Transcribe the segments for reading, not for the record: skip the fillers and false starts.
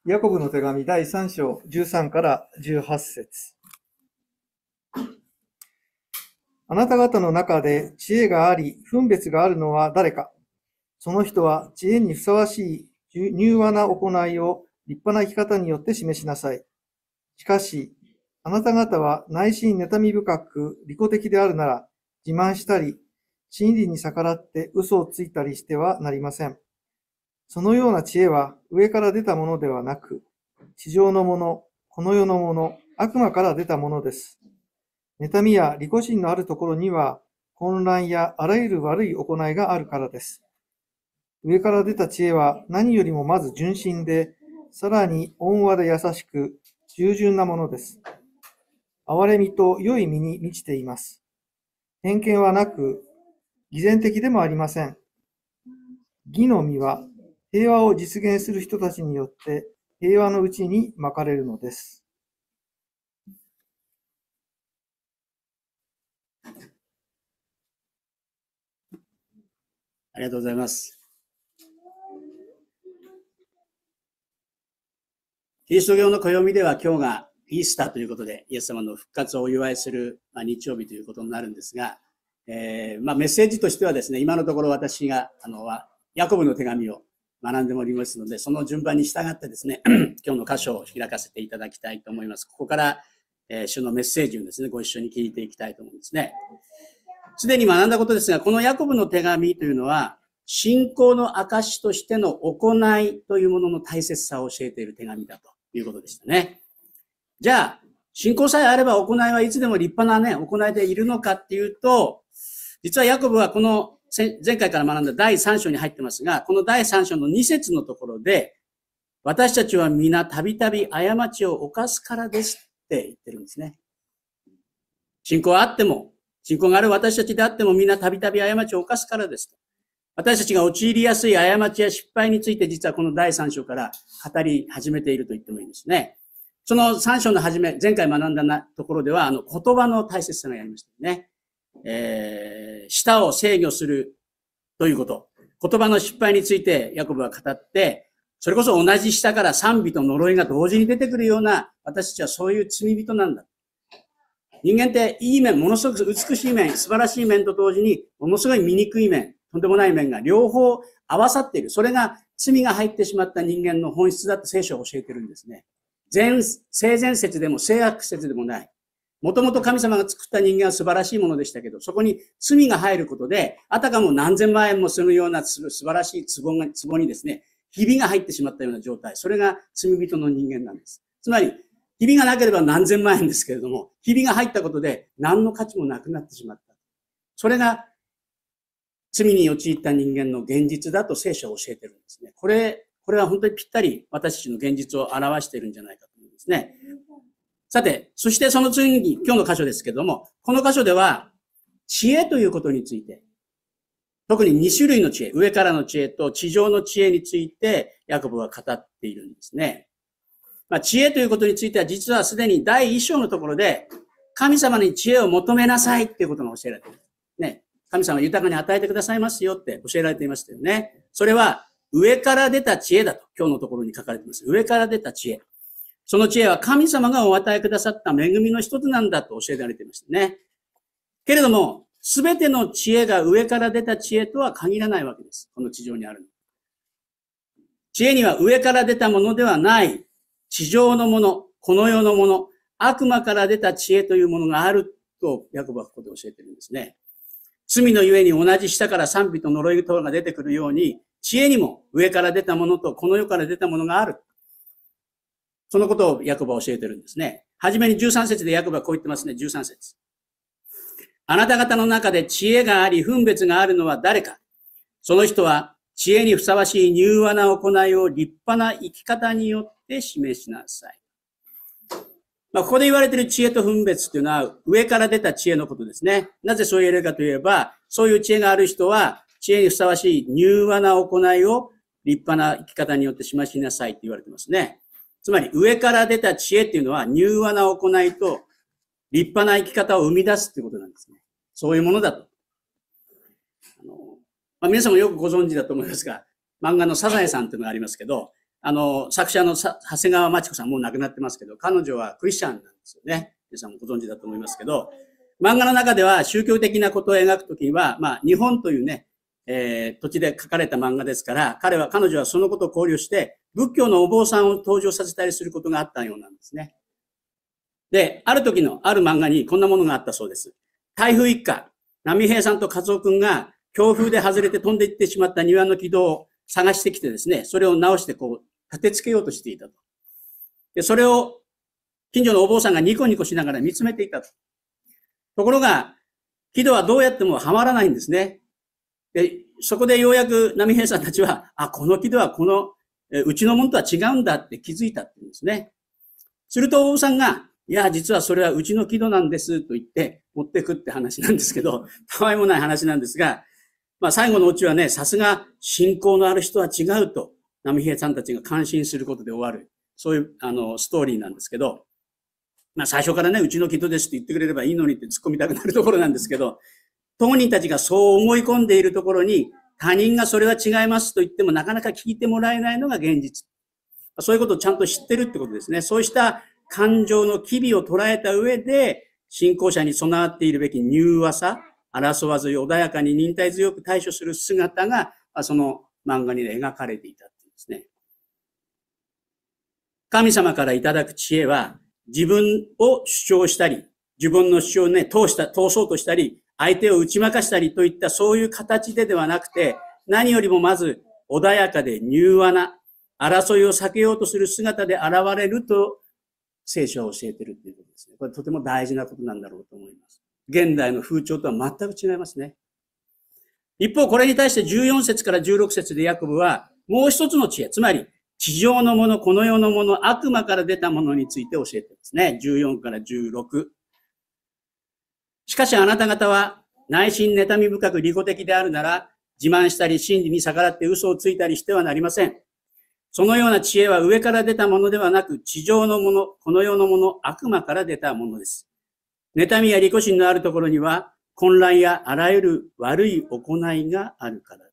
ヤコブの手紙第3章13から18節。あなた方の中で知恵があり、分別があるのは誰か。その人は知恵にふさわしい柔和な行いを立派な生き方によって示しなさい。しかし、あなた方は内心妬み深く利己的であるなら、自慢したり、真理に逆らって嘘をついたりしてはなりません。そのような知恵は上から出たものではなく、地上のもの、この世のもの、悪魔から出たものです。妬みや利己心のあるところには、混乱やあらゆる悪い行いがあるからです。上から出た知恵は何よりもまず純真で、さらに温和で優しく、従順なものです。憐れみと良い身に満ちています。偏見はなく、偽善的でもありません。義の実は平和を実現する人たちによって平和のうちにまかれるのです。 ありがとうございます。キリスト教の暦では今日がイースターということで、イエス様の復活をお祝いする日曜日ということになるんですが、メッセージとしてはですね、今のところ私がヤコブの手紙を学んでおりますので、その順番に従ってですね、今日の箇所を開かせていただきたいと思います。ここから、主のメッセージをですね、ご一緒に聞いていきたいと思うんですね。すでに学んだことですが、このヤコブの手紙というのは、信仰の証としての行いというものの大切さを教えている手紙だということでしたね。じゃあ、信仰さえあれば行いはいつでも立派なね、行いでいるのかっていうと、実はヤコブはこの前回から学んだ第3章に入ってますが、この第3章の2節のところで、私たちは皆たびたび過ちを犯すからですって言ってるんですね。信仰はあっても、信仰がある私たちであっても皆たびたび過ちを犯すからです。私たちが陥りやすい過ちや失敗について実はこの第3章から語り始めていると言ってもいいんですね。その3章の初め、前回学んだところでは言葉の大切さがやりましたね。舌を制御するということ。言葉の失敗についてヤコブは語って、それこそ同じ舌から賛美と呪いが同時に出てくるような私たちはそういう罪人なんだ。人間っていい面、ものすごく美しい面、素晴らしい面と同時にものすごい醜い面、とんでもない面が両方合わさっている。それが罪が入ってしまった人間の本質だって聖書は教えてるんですね。性善説でも性悪説でもない。もともと神様が作った人間は素晴らしいものでしたけど、そこに罪が入ることで、あたかも何千万円もするような素晴らしい壺にですね、ひびが入ってしまったような状態。それが罪人の人間なんです。つまり、ひびがなければ何千万円ですけれども、ひびが入ったことで何の価値もなくなってしまった。それが罪に陥った人間の現実だと聖書は教えてるんですね。これは本当にぴったり私たちの現実を表しているんじゃないかと思うんですね。さて、そしてその次に今日の箇所ですけども、この箇所では知恵ということについて、特に2種類の知恵、上からの知恵と地上の知恵についてヤコブは語っているんですね。知恵ということについては実はすでに第1章のところで神様に知恵を求めなさいっていうことが教えられている。ね。神様は豊かに与えてくださいますよって教えられていましたよね。それは上から出た知恵だと今日のところに書かれています。上から出た知恵。その知恵は神様がお与えくださった恵みの一つなんだと教えられていましたね。けれども、すべての知恵が上から出た知恵とは限らないわけです。この地上にある。知恵には上から出たものではない地上のもの、この世のもの、悪魔から出た知恵というものがあるとヤコブはここで教えているんですね。罪のゆえに同じ舌から賛美と呪い等が出てくるように、知恵にも上から出たものとこの世から出たものがある。そのことをヤコブは教えているんですね。はじめに13節でヤコブはこう言ってますね、13節。あなた方の中で知恵があり、分別があるのは誰か。その人は知恵にふさわしい柔和な行いを立派な生き方によって示しなさい。ここで言われている知恵と分別というのは上から出た知恵のことですね。なぜそう言えるかといえば、そういう知恵がある人は知恵にふさわしい柔和な行いを立派な生き方によって示しなさいと言われていますね。つまり上から出た知恵っていうのは柔和な行いと立派な生き方を生み出すということなんですね。そういうものだと。皆さんもよくご存知だと思いますが、漫画のサザエさんというのがありますけど、 作者の長谷川町子さん、もう亡くなってますけど、彼女はクリスチャンなんですよね。皆さんもご存知だと思いますけど、漫画の中では宗教的なことを描くときには、日本というね、土地で書かれた漫画ですから、彼女はそのことを考慮して、仏教のお坊さんを登場させたりすることがあったようなんですね。で、ある時のある漫画にこんなものがあったそうです。台風一過、波平さんと和夫くんが強風で外れて飛んでいってしまった庭の軌道を探してきてですね、それを直して立て付けようとしていたと。で、それを近所のお坊さんがニコニコしながら見つめていたと。ところが、軌道はどうやってもはまらないんですね。で、そこでようやく波平さんたちは、この軌道はうちのものとは違うんだって気づいたって言うんですね。するとお坊さんが、いや、実はそれはうちの軌道なんですと言って持ってくって話なんですけど、たわいもない話なんですが、最後のオチはね、さすが信仰のある人は違うと、波平さんたちが感心することで終わる。そういうストーリーなんですけど、最初からね、うちの軌道ですって言ってくれればいいのにって突っ込みたくなるところなんですけど、当人たちがそう思い込んでいるところに、他人がそれは違いますと言ってもなかなか聞いてもらえないのが現実。そういうことをちゃんと知ってるってことですね。そうした感情の機微を捉えた上で、信仰者に備わっているべき柔和さ、争わず穏やかに忍耐強く対処する姿が、その漫画に描かれていたっていうんですね。神様からいただく知恵は、自分を主張したり、自分の主張をね、通そうとしたり、相手を打ち負かしたりといったそういう形ではなくて、何よりもまず穏やかで柔和な争いを避けようとする姿で現れると聖書は教えているということですね。これとても大事なことなんだろうと思います。現代の風潮とは全く違いますね。一方、これに対して14節から16節でヤコブはもう一つの知恵、つまり地上のもの、この世のもの、悪魔から出たものについて教えていますね。14から16。しかしあなた方は内心妬み深く利己的であるなら、自慢したり真理に逆らって嘘をついたりしてはなりません。そのような知恵は上から出たものではなく、地上のもの、この世のもの、悪魔から出たものです。妬みや利己心のあるところには、混乱やあらゆる悪い行いがあるからです。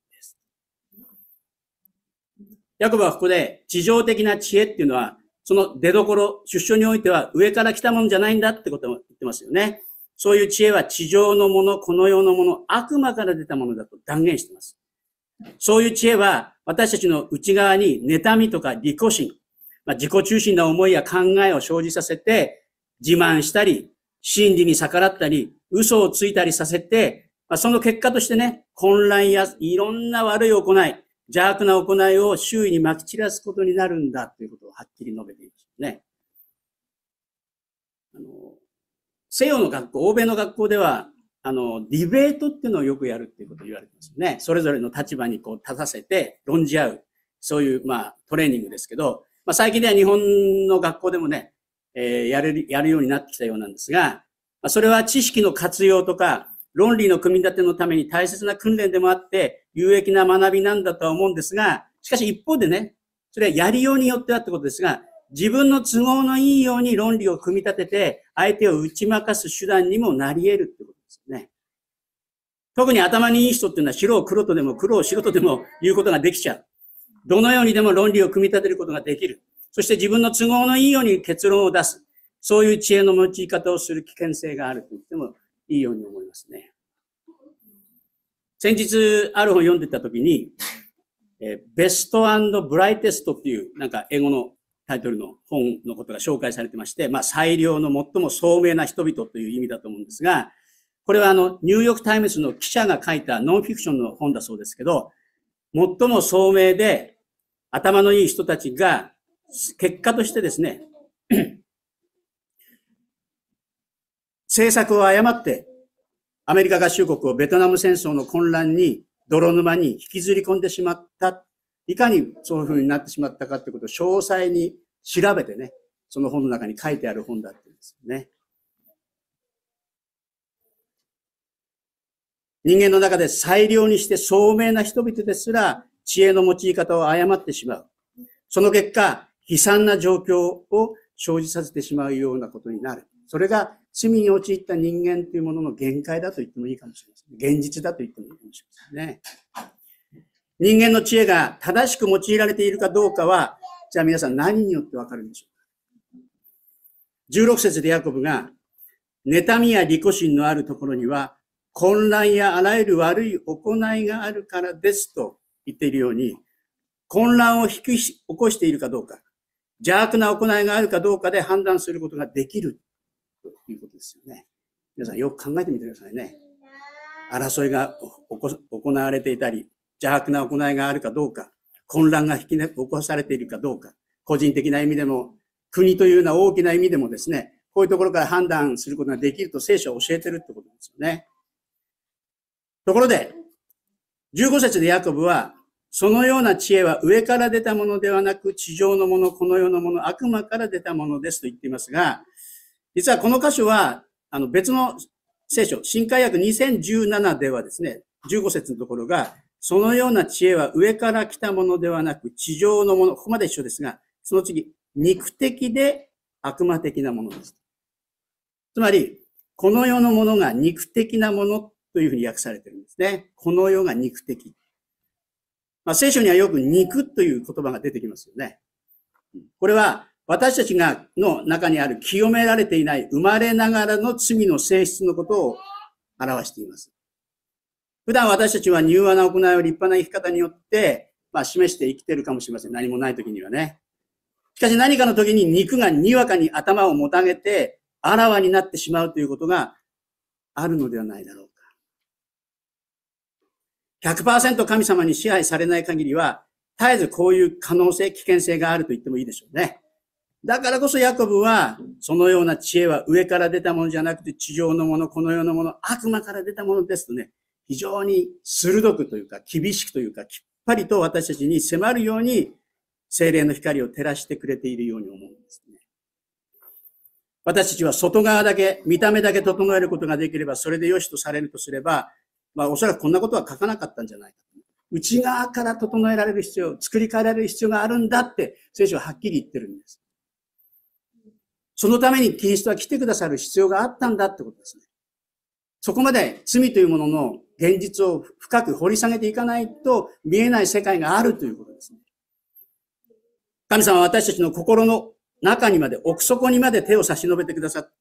ヤコブはここで地上的な知恵っていうのは、その出所、出所においては上から来たものじゃないんだってことを言ってますよね。そういう知恵は地上のもの、この世のもの、悪魔から出たものだと断言しています。そういう知恵は私たちの内側に妬みとか利己心、自己中心な思いや考えを生じさせて、自慢したり、真理に逆らったり、嘘をついたりさせて、その結果としてね、混乱やいろんな悪い行い、邪悪な行いを周囲に撒き散らすことになるんだということをはっきり述べていますね。西洋の学校、欧米の学校では、ディベートっていうのをよくやるっていうことを言われてますよね。それぞれの立場に立たせて論じ合う。そういう、トレーニングですけど、最近では日本の学校でもね、やるようになってきたようなんですが、それは知識の活用とか、論理の組み立てのために大切な訓練でもあって、有益な学びなんだとは思うんですが、しかし一方でね、それはやりようによってはってことですが、自分の都合のいいように論理を組み立てて、相手を打ち負かす手段にもなり得るってことですよね。特に頭にいい人っていうのは白を黒とでも黒を白とでも言うことができちゃう。どのようにでも論理を組み立てることができる。そして自分の都合のいいように結論を出す。そういう知恵の用い方をする危険性があると言ってもいいように思いますね。先日ある本を読んでた時に、ベスト&ブライテストっていう英語のタイトルの本のことが紹介されてまして、最良の最も聡明な人々という意味だと思うんですが、これはニューヨークタイムズの記者が書いたノンフィクションの本だそうですけど、最も聡明で頭のいい人たちが結果としてですね、政策を誤ってアメリカ合衆国をベトナム戦争の混乱に泥沼に引きずり込んでしまった。いかにそういうふうになってしまったかということを詳細に調べてね、その本の中に書いてある本だって言うんですよね。人間の中で最良にして聡明な人々ですら知恵の用い方を誤ってしまう。その結果、悲惨な状況を生じさせてしまうようなことになる。それが罪に陥った人間というものの限界だと言ってもいいかもしれません。現実だと言ってもいいかもしれませんね。人間の知恵が正しく用いられているかどうかは、 じゃあ皆さん何によってわかるんでしょうか。16節でヤコブが、妬みや利己心のあるところには、混乱やあらゆる悪い行いがあるからですと言っているように、混乱を起こしているかどうか、邪悪な行いがあるかどうかで判断することができるということですよね。皆さんよく考えてみてくださいね。争いが行われていたり、邪悪な行いがあるかどうか、混乱が起こされているかどうか、個人的な意味でも、国というような大きな意味でもですね、こういうところから判断することができると聖書は教えてるってことですよね。ところで、15節でヤコブは、そのような知恵は上から出たものではなく、地上のもの、この世のもの、悪魔から出たものですと言っていますが、実はこの箇所は、別の聖書、新海訳2017ではですね、15節のところが、そのような知恵は上から来たものではなく、地上のもの、ここまで一緒ですが、その次、肉的で悪魔的なものです。つまり、この世のものが肉的なものというふうに訳されているんですね。この世が肉的。聖書にはよく肉という言葉が出てきますよね。これは私たちの中にある清められていない生まれながらの罪の性質のことを表しています。普段私たちは柔和な行いを立派な生き方によって、示して生きているかもしれません。何もない時にはね。しかし何かの時に肉がにわかに頭をもたげてあらわになってしまうということがあるのではないだろうか。100% 神様に支配されない限りは、絶えずこういう可能性、危険性があると言ってもいいでしょうね。だからこそヤコブは、そのような知恵は上から出たものじゃなくて、地上のもの、この世のもの、悪魔から出たものですとね、非常に鋭くというか、厳しくというか、きっぱりと私たちに迫るように、聖霊の光を照らしてくれているように思うんですね。私たちは外側だけ、見た目だけ整えることができれば、それで良しとされるとすれば、おそらくこんなことは書かなかったんじゃないか。内側から整えられる必要、作り変えられる必要があるんだって、聖書ははっきり言ってるんです。そのためにキリストは来てくださる必要があったんだってことですね。そこまで罪というものの現実を深く掘り下げていかないと見えない世界があるということですね。神様は私たちの心の中にまで、奥底にまで手を差し伸べてくださって、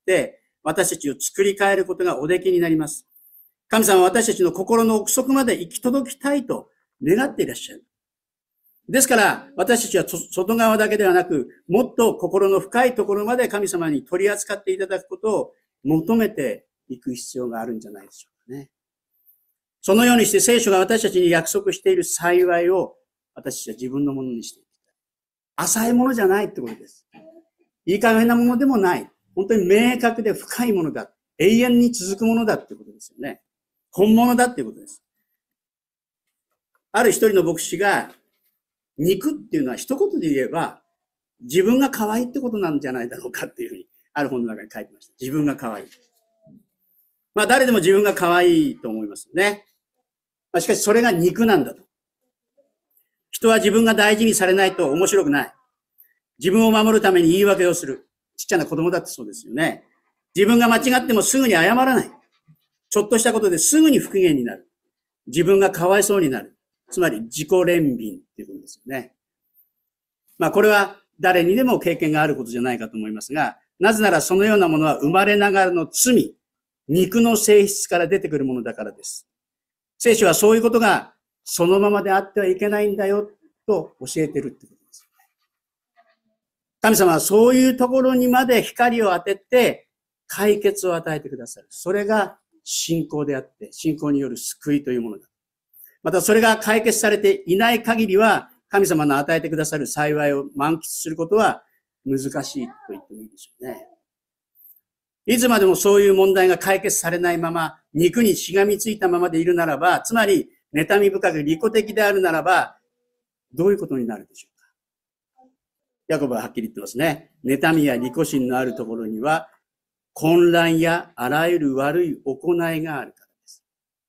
私たちを作り変えることがおできになります。神様は私たちの心の奥底まで行き届きたいと願っていらっしゃる。ですから、私たちは外側だけではなく、もっと心の深いところまで神様に取り扱っていただくことを求めていく必要があるんじゃないでしょうかね。そのようにして聖書が私たちに約束している幸いを私たちは自分のものにしていきたい。浅いものじゃないってことです。いい加減なものでもない。本当に明確で深いものだ。永遠に続くものだってことですよね。本物だっていうことです。ある一人の牧師が、肉っていうのは一言で言えば、自分が可愛いってことなんじゃないだろうかっていうふうに、ある本の中に書いてました。自分が可愛い。誰でも自分が可愛いと思いますよね。しかしそれが肉なんだと。人は自分が大事にされないと面白くない。自分を守るために言い訳をする。ちっちゃな子供だってそうですよね。自分が間違ってもすぐに謝らない。ちょっとしたことですぐに不機嫌になる。自分がかわいそうになる。つまり自己憐憫っていうことですよね。これは誰にでも経験があることじゃないかと思いますが、なぜならそのようなものは生まれながらの罪、肉の性質から出てくるものだからです。聖書はそういうことがそのままであってはいけないんだよと教えてるってことです。神様はそういうところにまで光を当てて解決を与えてくださる。それが信仰であって、信仰による救いというものだ。またそれが解決されていない限りは、神様の与えてくださる幸いを満喫することは難しいと言ってもいいでしょうね。いつまでもそういう問題が解決されないまま、肉にしがみついたままでいるならば、つまり、妬み深く利己的であるならば、どういうことになるでしょうか。ヤコブははっきり言ってますね。妬みや利己心のあるところには、混乱やあらゆる悪い行いがあるからです。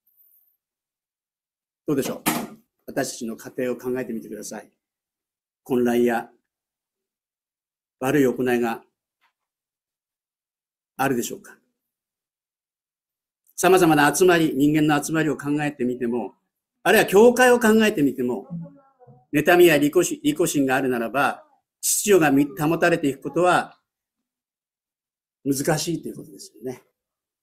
どうでしょう。私たちの家庭を考えてみてください。混乱や悪い行いがあるでしょうか。様々な集まり、人間の集まりを考えてみても、あるいは教会を考えてみても、妬みや利己心があるならば、 秩序が保たれていくことは難しいということですよね。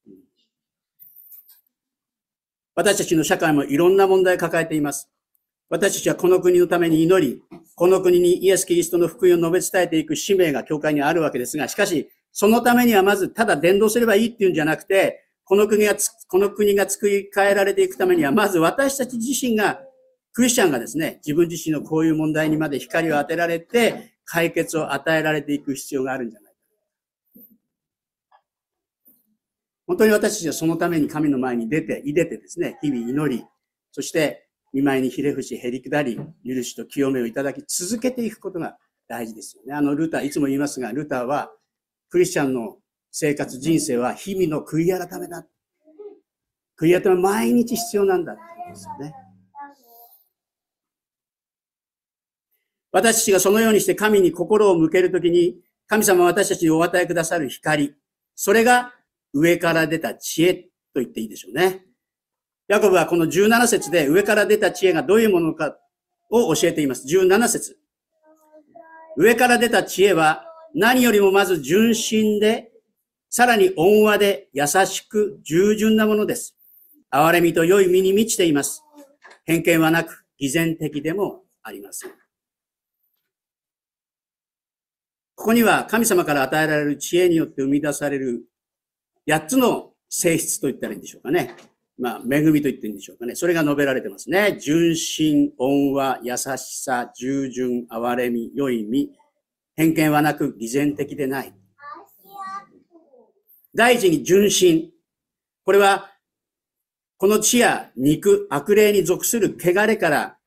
私たちの社会もいろんな問題を抱えています。私たちはこの国のために祈り、この国にイエス・キリストの福音を述べ伝えていく使命が教会にあるわけですが、しかし、そのためにはまずただ伝道すればいいっていうんじゃなくて、この国が作り変えられていくためには、まず私たち自身が、クリスチャンがですね、自分自身のこういう問題にまで光を当てられて、解決を与えられていく必要があるんじゃないか。本当に私たちはそのために神の前に出てですね、日々祈り、そして御前にひれ伏し、へりくだり、許しと清めをいただき続けていくことが大事ですよね。ルター、いつも言いますが、ルターは、クリスチャンの生活、人生は日々の悔い改めだ。悔い改め毎日必要なんだってことですよね。私たちがそのようにして神に心を向けるときに、神様は私たちにお与えくださる光、それが上から出た知恵と言っていいでしょうね。ヤコブはこの17節で上から出た知恵がどういうものかを教えています。17節。上から出た知恵は何よりもまず純真で、さらに温和で優しく従順なものです。憐れみと良い身に満ちています。偏見はなく、偽善的でもありません。ここには神様から与えられる知恵によって生み出される8つの性質と言ったらいいんでしょうかね。恵みと言っていいんでしょうかね。それが述べられてますね。純真、温和、優しさ、従順、憐れみ、良い身、偏見はなく、偽善的でない。第一に純真。これは、この血や肉、悪霊に属する汚れから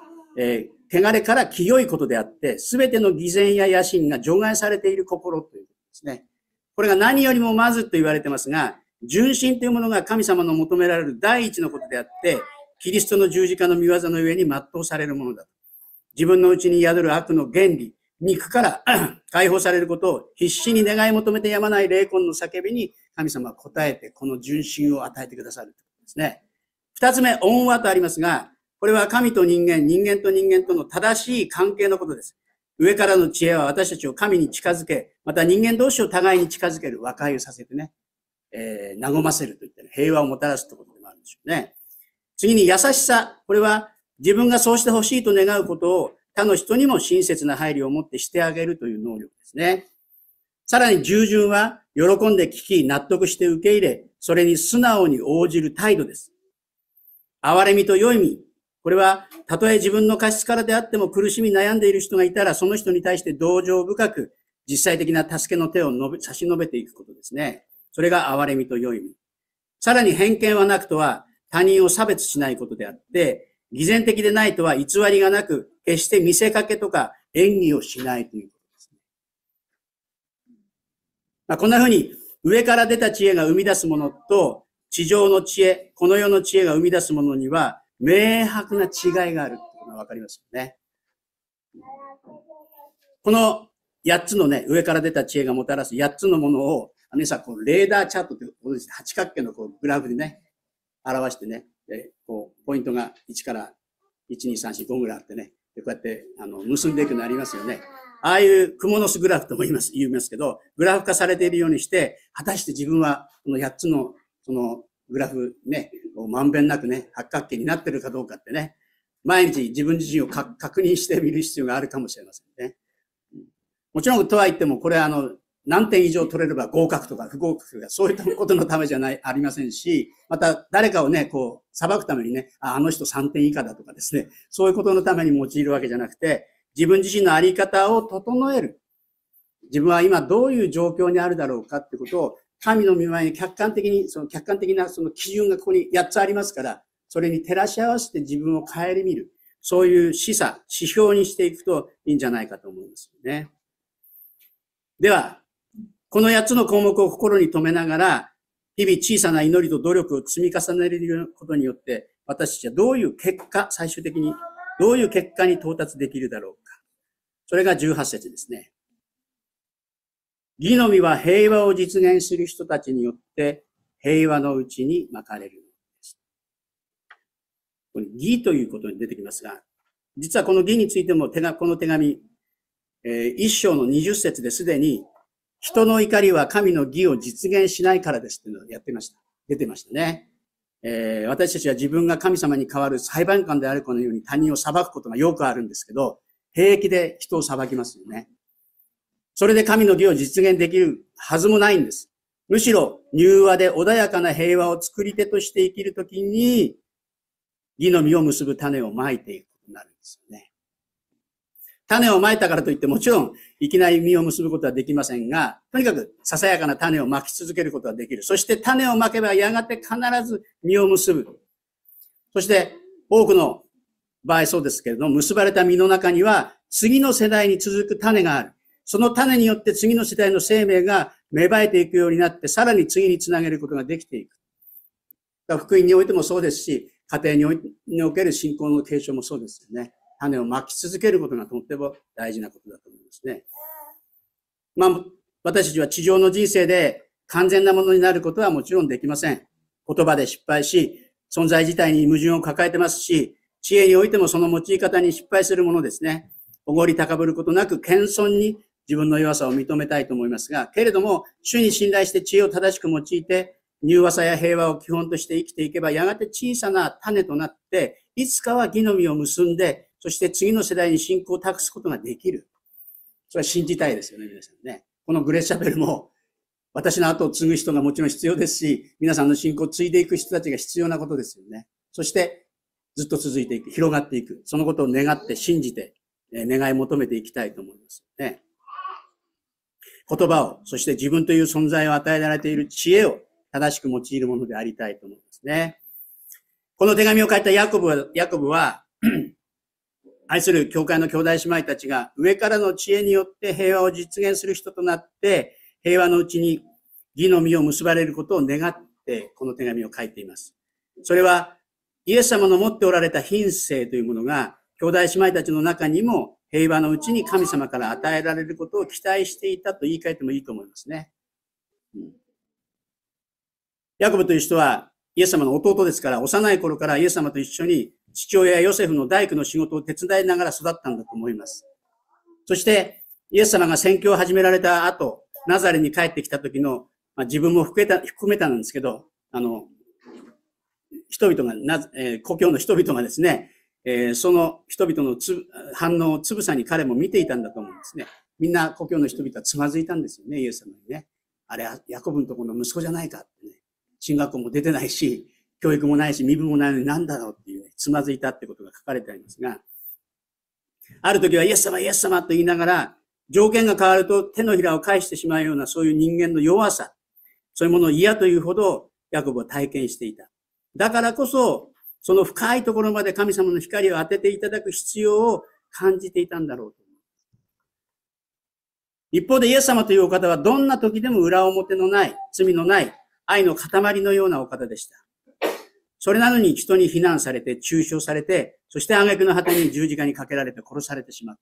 清いことであって、すべての偽善や野心が除外されている心ということですね。これが何よりもまずと言われてますが、純真というものが神様の求められる第一のことであって、キリストの十字架の御業の上に全うされるものだ。自分のうちに宿る悪の原理、肉から解放されることを必死に願い求めてやまない霊魂の叫びに神様は答えて、この純真を与えてくださるということですね。二つ目、温和とありますが、これは神と人間、人間と人間との正しい関係のことです。上からの知恵は私たちを神に近づけ、また人間同士を互いに近づける、和解をさせてね、和ませるといった平和をもたらすということでもあるんでしょうね。次に優しさ。これは自分がそうしてほしいと願うことを他の人にも親切な配慮を持ってしてあげるという能力ですね。さらに従順は喜んで聞き、納得して受け入れ、それに素直に応じる態度です。憐れみと良い身。これは、たとえ自分の過失からであっても苦しみ悩んでいる人がいたら、その人に対して同情深く、実際的な助けの手を差し伸べていくことですね。それが憐れみと良い身。さらに偏見はなくとは、他人を差別しないことであって、偽善的でないとは偽りがなく、決して見せかけとか演技をしないということですね。こんな風に、上から出た知恵が生み出すものと、地上の知恵、この世の知恵が生み出すものには、明白な違いがあるというのがわかりますよね。この8つのね、上から出た知恵がもたらす8つのものを、皆さん、レーダーチャートという八角形のグラフでね、表してね、ポイントが1から1、2、3、4、5ぐらいあってね、こうやって結んでいくのありますよね。ああいうクモの巣グラフとも言いますけど、グラフ化されているようにして、果たして自分はこの8つのそのグラフね、まんべんなくね、八角形になってるかどうかってね、毎日自分自身を確認してみる必要があるかもしれませんね。もちろんとは言っても、これ何点以上取れれば合格とか不合格とか、そういったことのためじゃありませんし、また誰かをね、裁くためにね、あの人3点以下だとかですね、そういうことのために用いるわけじゃなくて、自分自身のあり方を整える。自分は今どういう状況にあるだろうかってことを、神の御前に客観的なその基準がここに8つありますから、それに照らし合わせて自分を顧みる。そういう指標にしていくといいんじゃないかと思いますよね。では、この8つの項目を心に留めながら、日々小さな祈りと努力を積み重ねることによって、私たちはどういう結果、最終的にどういう結果に到達できるだろうか。それが18節ですね。義の実は平和を実現する人たちによって平和のうちにまかれるのです。これ義ということに出てきますが、実はこの義についてもこの手紙、 一章の20節ですでに、人の怒りは神の義を実現しないからですっていうのをやってました。出てましたね。私たちは自分が神様に代わる裁判官であるかのように他人を裁くことがよくあるんですけど、平気で人を裁きますよね。それで神の義を実現できるはずもないんです。むしろ、柔和で穏やかな平和を作り手として生きるときに、義の実を結ぶ種をまいていくことになるんですよね。種をまいたからといってもちろん、いきなり実を結ぶことはできませんが、とにかくささやかな種をまき続けることができる。そして種をまけばやがて必ず実を結ぶ。そして、多くの場合そうですけれども、結ばれた実の中には、次の世代に続く種がある。その種によって次の世代の生命が芽生えていくようになって、さらに次につなげることができていく。福音においてもそうですし、家庭における信仰の継承もそうですよね。種をまき続けることがとっても大事なことだと思いますね。私たちは地上の人生で完全なものになることはもちろんできません。言葉で失敗し、存在自体に矛盾を抱えてますし、知恵においてもその用い方に失敗するものですね。おごり高ぶることなく謙遜に自分の弱さを認めたいと思いますが、けれども、主に信頼して知恵を正しく用いて、柔和さや平和を基本として生きていけば、やがて小さな種となって、いつかは義の実を結んで、そして次の世代に信仰を託すことができる。それは信じたいですよね、皆さんね。このグレースチャペルも、私の後を継ぐ人がもちろん必要ですし、皆さんの信仰を継いでいく人たちが必要なことですよね。そして、ずっと続いていく、広がっていく。そのことを願って信じて、願い求めていきたいと思いますね。言葉を、そして自分という存在を与えられている知恵を正しく用いるものでありたいと思いますね。この手紙を書いたヤコブは愛する教会の兄弟姉妹たちが上からの知恵によって平和を実現する人となって、平和のうちに義の実を結ばれることを願って、この手紙を書いています。それは、イエス様の持っておられた品性というものが、兄弟姉妹たちの中にも平和のうちに神様から与えられることを期待していたと言い換えてもいいと思いますね。ヤコブという人はイエス様の弟ですから、幼い頃からイエス様と一緒に父親ヨセフの大工の仕事を手伝いながら育ったんだと思います。そしてイエス様が宣教を始められた後、ナザレに帰ってきた時の、自分も含めたんですけど、人々が、故郷の人々がですね、その人々の反応をつぶさに彼も見ていたんだと思うんですね。みんな故郷の人々はつまずいたんですよね、イエス様にね。あれはヤコブのところの息子じゃないかってね。進学校も出てないし、教育もないし、身分もないのに何だろうっていうね、つまずいたってことが書かれてありますが、ある時はイエス様、イエス様と言いながら、条件が変わると手のひらを返してしまうようなそういう人間の弱さ、そういうものを嫌というほどヤコブは体験していた。だからこそ、その深いところまで神様の光を当てていただく必要を感じていたんだろうと思う。一方でイエス様というお方はどんな時でも裏表のない、罪のない愛の塊のようなお方でした。それなのに人に非難されて、中傷されて、そして挙句の果てに十字架にかけられて殺されてしまった。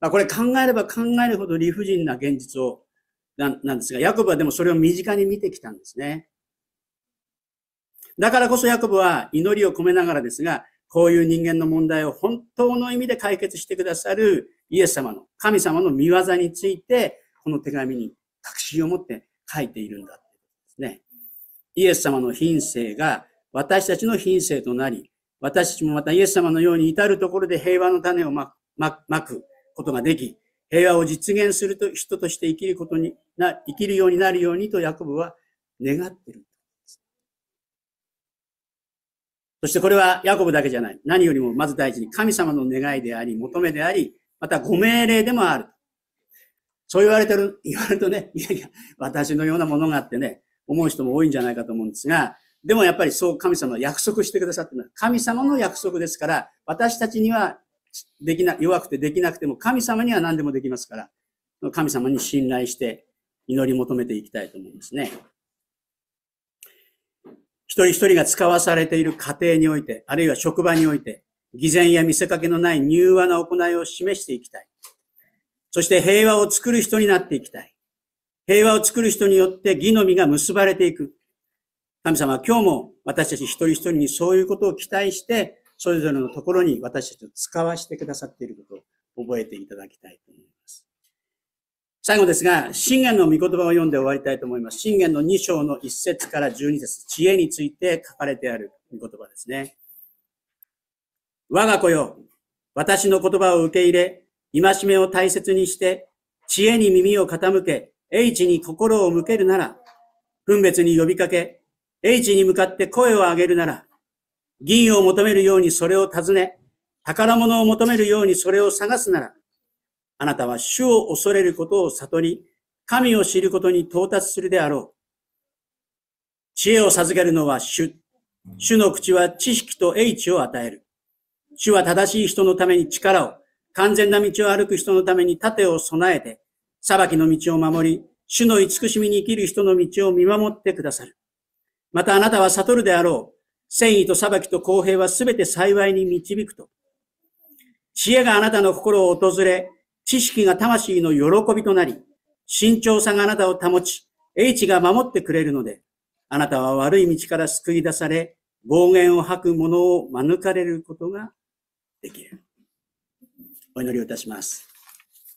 これ考えれば考えるほど理不尽な現実なんですが、ヤコブはでもそれを身近に見てきたんですね。だからこそヤコブは祈りを込めながらですが、こういう人間の問題を本当の意味で解決してくださるイエス様の、神様の御業について、この手紙に確信を持って書いているんだってですね。イエス様の品性が私たちの品性となり、私たちもまたイエス様のように至るところで平和の種をまくことができ、平和を実現する人として生きるようになるようにとヤコブは願っている。そしてこれはヤコブだけじゃない。何よりもまず第一に神様の願いであり、求めであり、またご命令でもある。そう言われるとね、いやいや、私のようなものがあってね、思う人も多いんじゃないかと思うんですが、でもやっぱりそう神様は約束してくださっている。神様の約束ですから、私たちには弱くてできなくても神様には何でもできますから、神様に信頼して祈り求めていきたいと思いますね。一人一人が使わされている家庭において、あるいは職場において、偽善や見せかけのない柔和な行いを示していきたい。そして平和を作る人になっていきたい。平和を作る人によって義の実が結ばれていく。神様は今日も私たち一人一人にそういうことを期待して、それぞれのところに私たちを使わせてくださっていることを覚えていただきたいと思います。最後ですが、箴言の御言葉を読んで終わりたいと思います。箴言の2章の1節から12節、知恵について書かれてある御言葉ですね。我が子よ、私の言葉を受け入れ、戒めを大切にして、知恵に耳を傾け、英知に心を向けるなら、分別に呼びかけ、英知に向かって声を上げるなら、銀を求めるようにそれを尋ね、宝物を求めるようにそれを探すなら、あなたは主を恐れることを悟り、神を知ることに到達するであろう。知恵を授けるのは主。主の口は知識と英知を与える。主は正しい人のために力を、完全な道を歩く人のために盾を備えて、裁きの道を守り、主の慈しみに生きる人の道を見守ってくださる。またあなたは悟るであろう。正義と裁きと公平はすべて幸いに導くと。知恵があなたの心を訪れ、知識が魂の喜びとなり、慎重さがあなたを保ち、英知が守ってくれるので、あなたは悪い道から救い出され、暴言を吐く者を免れることができる。お祈りをいたします。